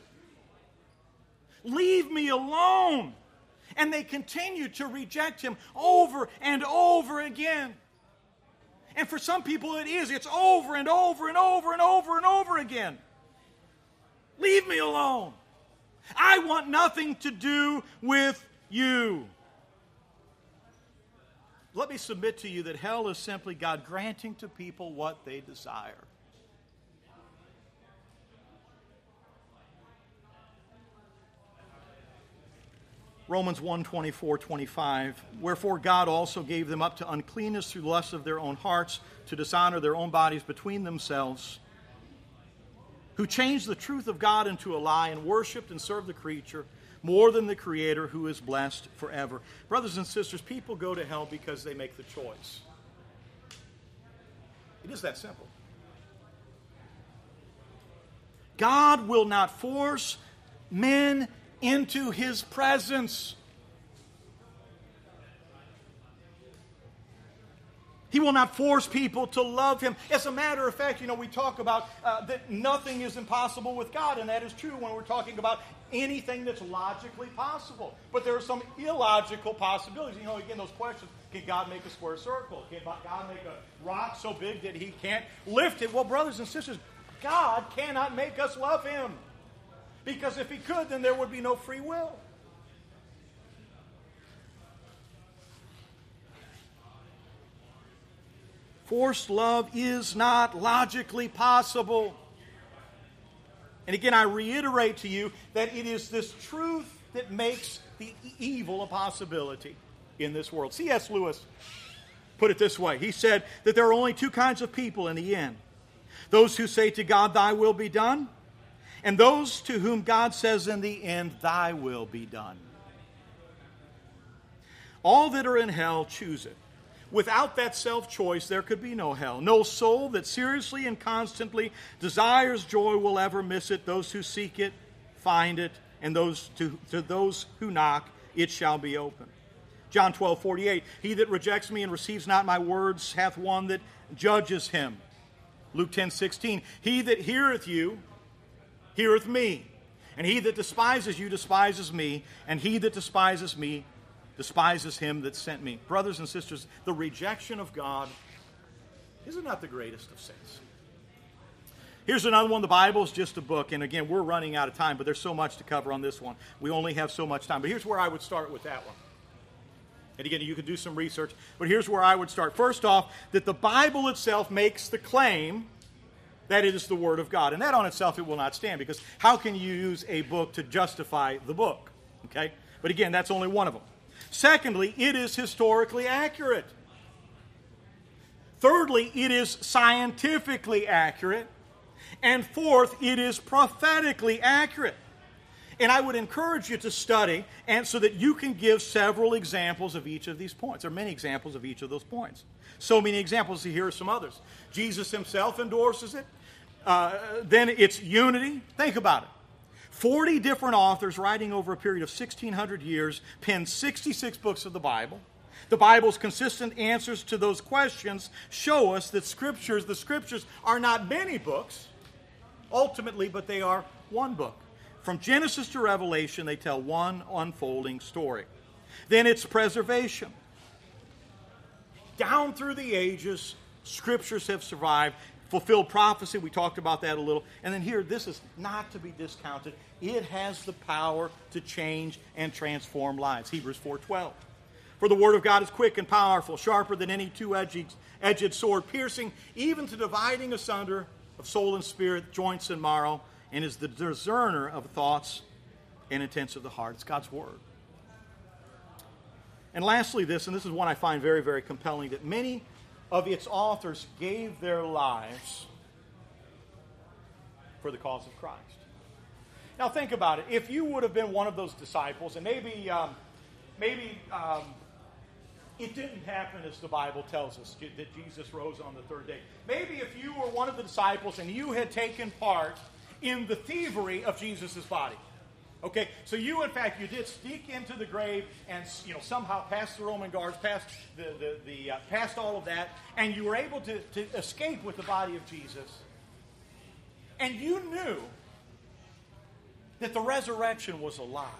Leave me alone. And they continue to reject him over and over again. And for some people it is. It's over and over and over and over and over again. Leave me alone. I want nothing to do with you. Let me submit to you that hell is simply God granting to people what they desire. Romans one, twenty-four, twenty-five, wherefore God also gave them up to uncleanness through lust of their own hearts, to dishonor their own bodies between themselves, who changed the truth of God into a lie and worshipped and served the creature more than the Creator, who is blessed forever. Brothers and sisters, people go to hell because they make the choice. It is that simple. God will not force men into his presence. He will not force people to love him. As a matter of fact, you know, we talk about uh, that nothing is impossible with God, and that is true when we're talking about anything that's logically possible. But there are some illogical possibilities. You know, again, those questions, can God make a square circle? Can God make a rock so big that he can't lift it? Well, brothers and sisters, God cannot make us love him. Because if he could, then there would be no free will. Forced love is not logically possible. And again, I reiterate to you that it is this truth that makes the evil a possibility in this world. C S Lewis put it this way. He said that there are only two kinds of people in the end. Those who say to God, thy will be done, and those to whom God says in the end, thy will be done. All that are in hell choose it. Without that self-choice, there could be no hell. No soul that seriously and constantly desires joy will ever miss it. Those who seek it, find it. And those to, to those who knock, it shall be open. John twelve, forty-eight, he that rejects me and receives not my words hath one that judges him. Luke ten sixteen, he that heareth you, heareth me. And he that despises you, despises me. And he that despises me, despises him that sent me. Brothers and sisters, the rejection of God is not the greatest of sins. Here's another one. The Bible is just a book. And again, we're running out of time, but there's so much to cover on this one. We only have so much time. But here's where I would start with that one. And again, you could do some research, but here's where I would start. First off, that the Bible itself makes the claim that it is the Word of God. And that on itself, it will not stand, because how can you use a book to justify the book? Okay? But again, that's only one of them. Secondly, it is historically accurate. Thirdly, it is scientifically accurate. And fourth, it is prophetically accurate. And I would encourage you to study, and so that you can give several examples of each of these points. There are many examples of each of those points. So many examples. Here are some others. Jesus himself endorses it. Uh, then it's unity. Think about it. forty different authors writing over a period of sixteen hundred years penned sixty-six books of the Bible. The Bible's consistent answers to those questions show us that scriptures, the scriptures are not many books, ultimately, but they are one book. From Genesis to Revelation, they tell one unfolding story. Then it's preservation. Down through the ages, scriptures have survived, fulfilled prophecy. We talked about that a little. And then here, this is not to be discounted. It has the power to change and transform lives. Hebrews four twelve. For the word of God is quick and powerful, sharper than any two-edged sword, piercing even to dividing asunder of soul and spirit, joints and marrow, and is the discerner of thoughts and intents of the heart. It's God's Word. And lastly, this, and this is one I find very, very compelling, that many of its authors gave their lives for the cause of Christ. Now think about it. If you would have been one of those disciples, and maybe, um, maybe um, it didn't happen as the Bible tells us, that Jesus rose on the third day. Maybe if you were one of the disciples and you had taken part in the thievery of Jesus' body. Okay, so you, in fact, you did sneak into the grave and, you know, somehow past the Roman guards, past the, the, the uh, past all of that, and you were able to, to escape with the body of Jesus. And you knew that the resurrection was a lie.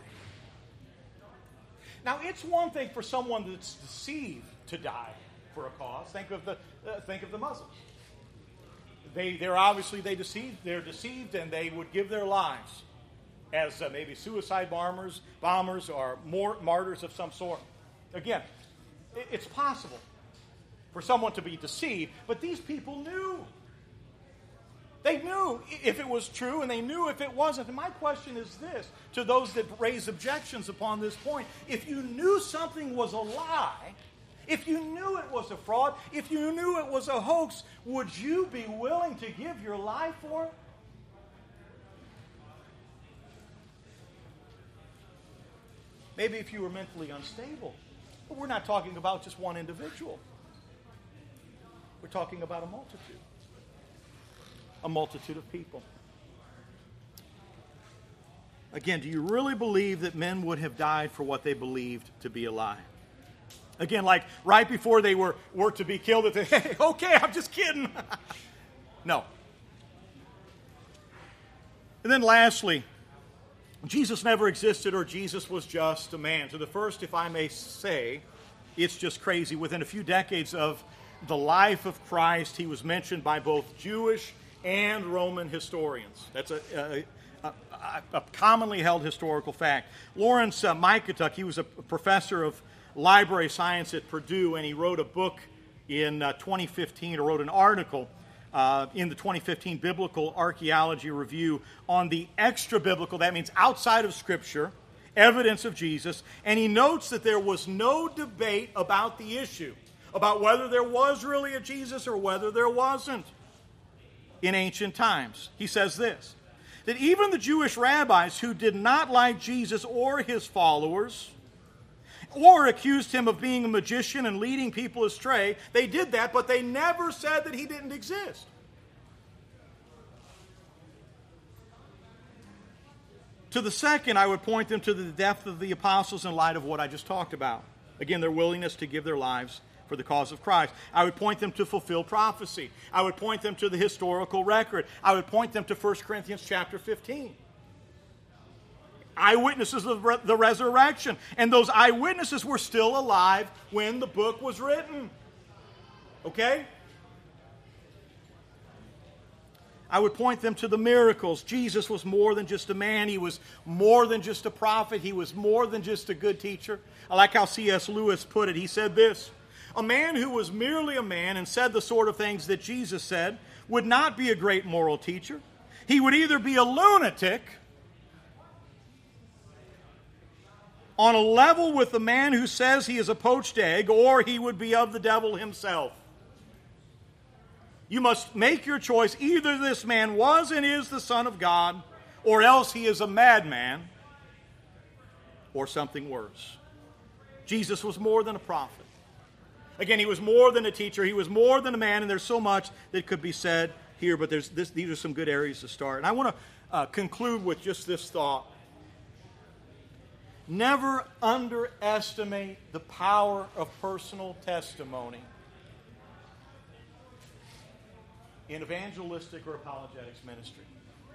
Now, it's one thing for someone that's deceived to die for a cause. Think of the uh, think of the Muslims. They, they're obviously they deceived. They're deceived, and they would give their lives as uh, maybe suicide bombers, bombers, or more martyrs of some sort. Again, it, it's possible for someone to be deceived, but these people knew. They knew if it was true, and they knew if it wasn't. And my question is this, to those that raise objections upon this point: if you knew something was a lie, if you knew it was a fraud, if you knew it was a hoax, would you be willing to give your life for it? Maybe if you were mentally unstable. But we're not talking about just one individual. We're talking about a multitude. A multitude of people. Again, do you really believe that men would have died for what they believed to be a lie? Again, like right before they were, were to be killed, that they, hey, okay, I'm just kidding. No. And then lastly, Jesus never existed, or Jesus was just a man. To the first, if I may say, it's just crazy. Within a few decades of the life of Christ, he was mentioned by both Jewish and Roman historians. That's a, a, a, a commonly held historical fact. Lawrence uh, Mycottuck, he was a professor of library science at Purdue, and he wrote a book in uh, twenty fifteen, or wrote an article uh, in the twenty fifteen Biblical Archaeology Review on the extra-biblical, that means outside of Scripture, evidence of Jesus, and he notes that there was no debate about the issue, about whether there was really a Jesus or whether there wasn't. In ancient times, he says this, that even the Jewish rabbis who did not like Jesus or his followers, or accused him of being a magician and leading people astray, they did that, but they never said that he didn't exist. To the second, I would point them to the depth of the apostles in light of what I just talked about. Again, their willingness to give their lives for for the cause of Christ. I would point them to fulfilled prophecy. I would point them to the historical record. I would point them to First Corinthians chapter fifteen. Eyewitnesses of the resurrection. And those eyewitnesses were still alive when the book was written. Okay? I would point them to the miracles. Jesus was more than just a man. He was more than just a prophet. He was more than just a good teacher. I like how C S Lewis put it. He said this: a man who was merely a man and said the sort of things that Jesus said would not be a great moral teacher. He would either be a lunatic on a level with the man who says he is a poached egg, or he would be of the devil himself. You must make your choice. Either this man was and is the Son of God, or else he is a madman, or something worse. Jesus was more than a prophet. Again, he was more than a teacher. He was more than a man, and there's so much that could be said here, but there's this, these are some good areas to start. And I want to uh, conclude with just this thought. Never underestimate the power of personal testimony in evangelistic or apologetics ministry.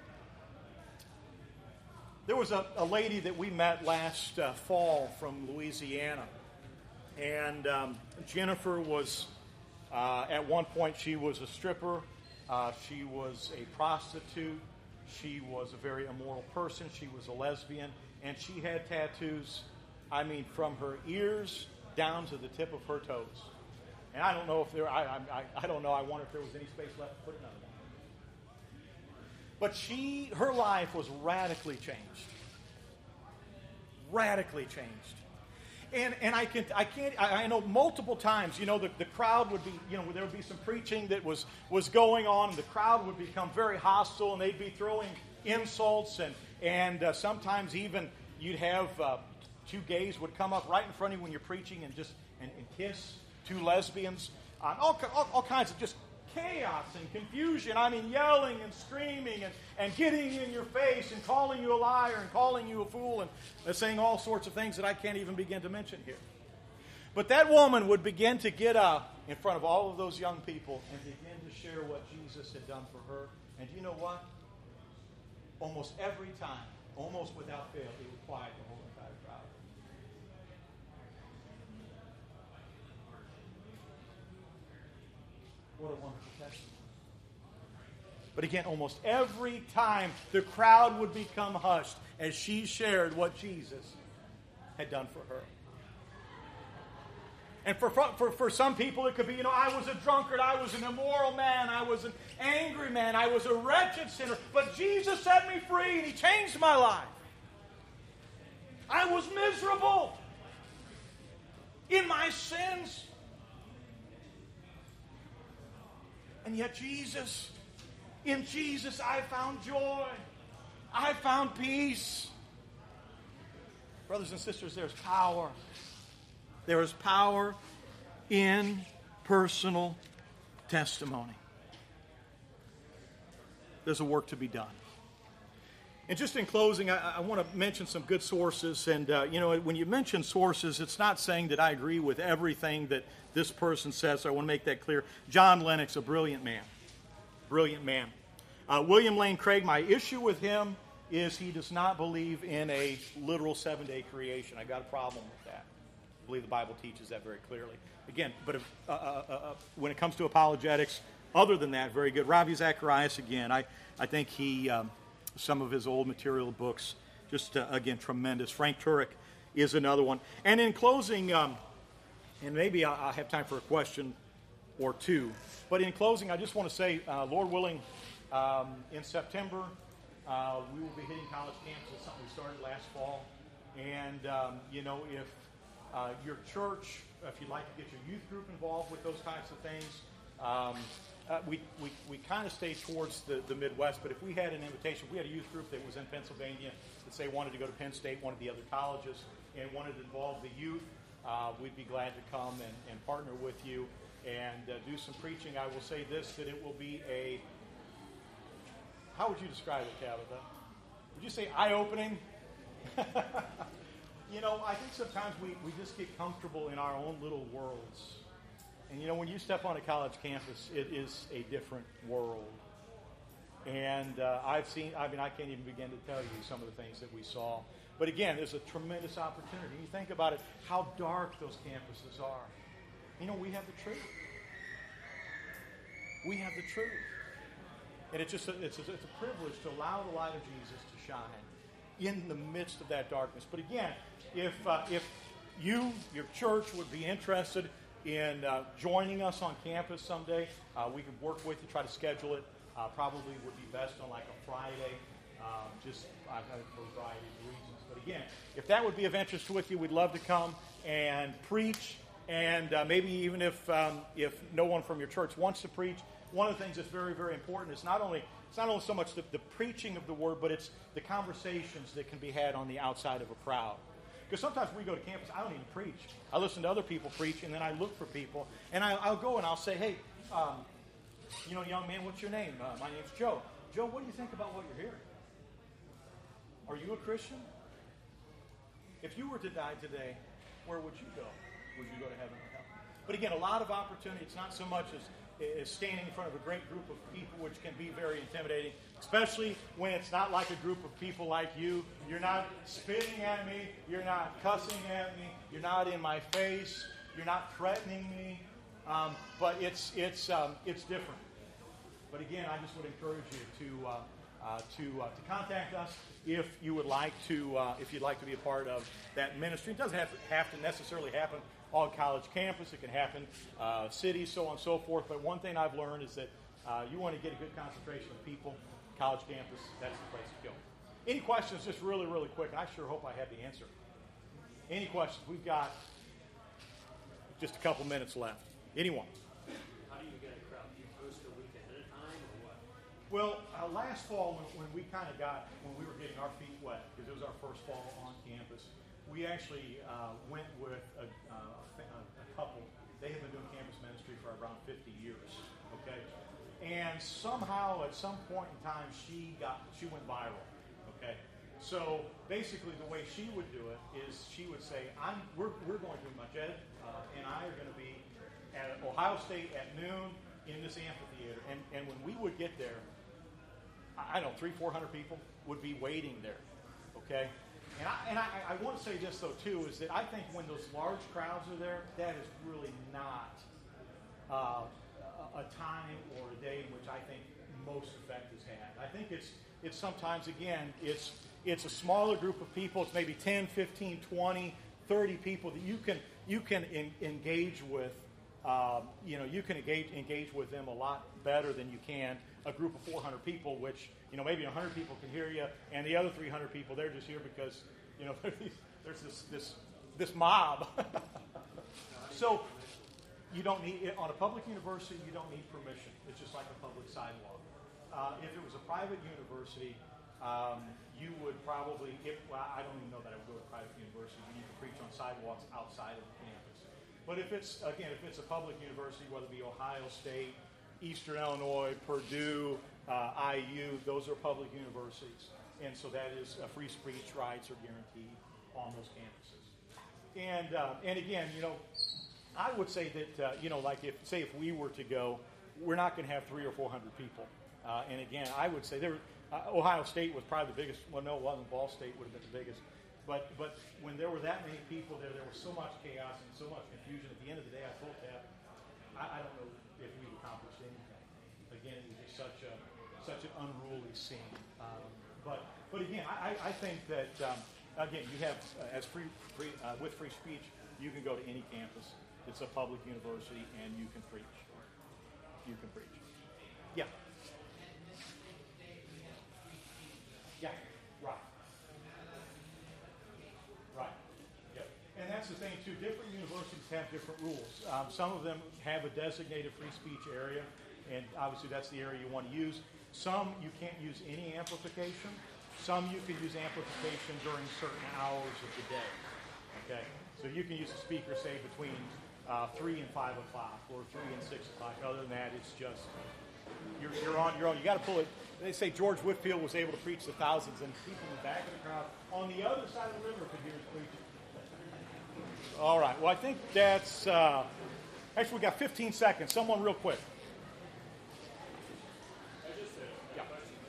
There was a, a lady that we met last uh, fall from Louisiana, and um, Jennifer was, uh, at one point, she was a stripper, uh, she was a prostitute, she was a very immoral person, she was a lesbian, and she had tattoos, I mean, from her ears down to the tip of her toes. And I don't know if there, I, I, I don't know, I wonder if there was any space left to put another one. But she, her life was radically changed. Radically changed. And and I can I can't I, I know multiple times, you know, the, the crowd would be, you know, there would be some preaching that was, was going on, and the crowd would become very hostile, and they'd be throwing insults, and, and uh, sometimes even you'd have uh, two gays would come up right in front of you when you're preaching and just and, and kiss. Two lesbians, uh, all, all, all kinds of just chaos and confusion. I mean, yelling and screaming and, and getting in your face and calling you a liar and calling you a fool and uh, saying all sorts of things that I can't even begin to mention here. But that woman would begin to get up in front of all of those young people and begin to share what Jesus had done for her. And do you know what? Almost every time, almost without fail, it would quiet the whole entire crowd. What a wonderful testimony. But again, almost every time the crowd would become hushed as she shared what Jesus had done for her. And for, for, for some people it could be, you know, I was a drunkard, I was an immoral man, I was an angry man, I was a wretched sinner, but Jesus set me free and He changed my life. I was miserable in my sins. And yet Jesus, in Jesus I found joy. I found peace. Brothers and sisters, there's power. There is power in personal testimony. There's a work to be done. And just in closing, I, I want to mention some good sources. And, uh, you know, when you mention sources, it's not saying that I agree with everything that this person says. So I want to make that clear. John Lennox, a brilliant man. Brilliant man. Uh, William Lane Craig, my issue with him is he does not believe in a literal seven-day creation. I got a problem with that. I believe the Bible teaches that very clearly. Again, but if, uh, uh, uh, when it comes to apologetics, other than that, very good. Ravi Zacharias, again, I, I think he... Um, some of his old material books, just, uh, again, tremendous. Frank Turek is another one. And in closing, um, and maybe I'll, I'll have time for a question or two, but in closing, I just want to say, uh, Lord willing, um, in September, uh, we will be hitting college campuses. It's something we started last fall. And, um, you know, if uh, your church, if you'd like to get your youth group involved with those types of things, um, Uh, we we, we kind of stay towards the, the Midwest, but if we had an invitation, if we had a youth group that was in Pennsylvania that, say, wanted to go to Penn State, one of the other colleges, and wanted to involve the youth, uh, we'd be glad to come and, and partner with you and uh, do some preaching. I will say this, that it will be a, how would you describe it, Tabitha? Would you say eye-opening? You know, I think sometimes we, we just get comfortable in our own little worlds. And you know, when you step on a college campus, it is a different world. And uh, I've seen, I mean, I can't even begin to tell you some of the things that we saw. But again, there's a tremendous opportunity. You think about it, how dark those campuses are. You know, we have the truth. We have the truth. And it's just a, it's, a, it's a privilege to allow the light of Jesus to shine in the midst of that darkness. But again, if uh, if you, your church, would be interested in uh, joining us on campus someday, uh, we could work with you, try to schedule it. Uh, probably would be best on like a Friday, um, just uh, for a variety of reasons. But again, if that would be of interest with you, we'd love to come and preach. And uh, maybe even if um, if no one from your church wants to preach, one of the things that's very, very important is not only it's not only so much the, the preaching of the word, but it's the conversations that can be had on the outside of a crowd. Because sometimes we go to campus, I don't even preach. I listen to other people preach, and then I look for people, and I, I'll go and I'll say, hey, um, you know, young man, what's your name? Uh, my name's Joe. Joe, what do you think about what you're hearing? Are you a Christian? If you were to die today, where would you go? Would you go to heaven or hell? But again, a lot of opportunity. It's not so much as, as standing in front of a great group of people, which can be very intimidating, especially when it's not like a group of people like you. You're not spitting at me. You're not cussing at me. You're not in my face. You're not threatening me. Um, but it's it's um, it's different. But again, I just would encourage you to uh, uh, to uh, to contact us if you would like to uh, if you'd like to be a part of that ministry. It doesn't have to, have to necessarily happen on college campus. It can happen uh, cities, so on and so forth. But one thing I've learned is that uh, you want to get a good concentration of people. College campus, that's the place to go. Any questions? Just really, really quick. I sure hope I have the answer. Any questions? We've got just a couple minutes left. Anyone? How do you get a crowd? Do you post a week ahead of time or what? Well, uh, last fall when, when we kind of got, when we were getting our feet wet, because it was our first fall on campus, we actually uh, went with a, uh, a couple. They have been doing campus ministry for around fifty years, okay? And somehow at some point in time, she got, she went viral, okay? So basically the way she would do it is she would say, I'm, we're, we're going to, my Jed uh, and I are going to be at Ohio State at noon in this amphitheater. And, and when we would get there, I don't know, three, four hundred people would be waiting there, okay? And I, and I, I want to say this, though, too, is that I think when those large crowds are there, that is really not uh, a time or a day in which I think most effect is had. I think it's it's sometimes, again, it's it's a smaller group of people. It's maybe ten, fifteen, twenty, thirty people that you can you can in, engage with. Um, you know, you can engage engage with them a lot better than you can a group of four hundred people, which, you know, maybe one hundred people can hear you, and the other three hundred people, they're just here because, you know, there's this this this mob. So you don't need, on a public university, you don't need permission. It's just like a public sidewalk. Uh, if it was a private university, um, you would probably, if, well, I don't even know that I would go to a private university. You need to preach on sidewalks outside of the campus. But if it's, again, if it's a public university, whether it be Ohio State, Eastern Illinois, Purdue, uh, I U, those are public universities. And so that is uh, free speech rights are guaranteed on those campuses. And uh, and again, you know, I would say that, uh, you know, like if, say if we were to go, we're not going to have three or four hundred people. Uh, and again, I would say there, uh, Ohio State was probably the biggest. Well, no, it wasn't. Ball State would have been the biggest. But but when there were that many people there, there was so much chaos and so much confusion. At the end of the day, I told Tab, I, I don't know if we accomplished anything. Again, it was just such a such an unruly scene. Um, but but again, I, I think that um, again you have uh, as free, free uh, with free speech, you can go to any campus. It's a public university, and you can preach. You can preach. Yeah. Yeah. Right. Right. Yep. And that's the thing too. Different universities have different rules. Um, some of them have a designated free speech area, and obviously that's the area you want to use. Some you can't use any amplification. Some you can use amplification during certain hours of the day. Okay. So you can use the speaker, say, between uh, three and five o'clock, or three and six o'clock. Other than that, it's just you're, you're on your own. You got to pull it. They say George Whitefield was able to preach to thousands, and people in the back of the crowd on the other side of the river could hear his preaching. All right. Well, I think that's uh, Actually, we got fifteen seconds. Someone real quick. Yeah.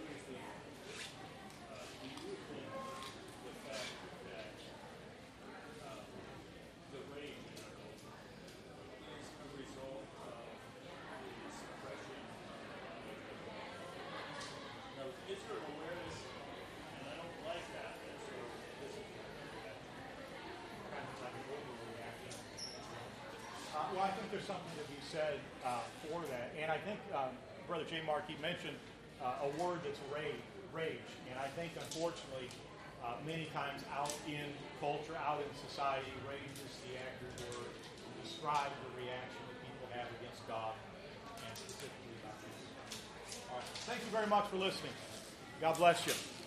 Uh, well, I think there's something to be said uh, for that. And I think um, Brother J. Mark, he mentioned uh, a word that's rage, rage. And I think, unfortunately, uh, many times out in culture, out in society, rage is the accurate word to describe the reaction that people have against God and specifically about Jesus. All right. Thank you very much for listening. God bless you.